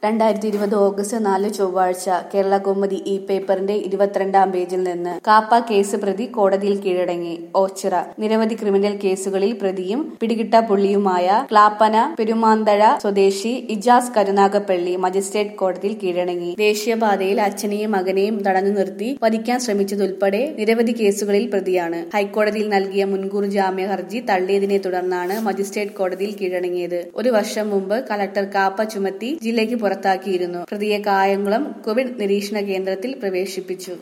2020 August 4 ചൊവ്വാഴ്ച കേരള കൗമുദി ഈ പേപ്പറിന്റെ 22-ാം പേജിൽ നിന്ന് കാപ്പ കേസ് പ്രതി കോടതിയിൽ കീഴടങ്ങി. ഓച്ചിറ നിരവധി ക്രിമിനൽ കേസുകളിൽ പ്രതിയും പിടികിട്ടാപ്പുള്ളിയുമായ ക്ലാപ്പന പെരുമാന്തഴ സ്വദേശി ഇജാസ് കരുനാഗപ്പള്ളി മജിസ്ട്രേറ്റ് കോടതിയിൽ കീഴടങ്ങി. ദേശീയപാതയിൽ അച്ഛനെയും മകനെയും തടഞ്ഞു നിർത്തി വധിക്കാൻ ശ്രമിച്ചതുൾപ്പെടെ നിരവധി കേസുകളിൽ പ്രതിയാണ്. ഹൈക്കോടതിയിൽ നൽകിയ മുൻകൂർ ജാമ്യ ഹർജി തള്ളിയതിനെ തുടർന്നാണ് മജിസ്ട്രേറ്റ് കോടതിയിൽ കീഴടങ്ങിയത്. ഒരു വർഷം മുമ്പ് കളക്ടർ കാപ്പ ചുമത്തി ജില്ലയ്ക്ക് പുറത്താക്കിയിരുന്നു. പ്രതിയെ കായംകുളം കോവിഡ് നിരീക്ഷണ കേന്ദ്രത്തിൽ പ്രവേശിപ്പിച്ചു.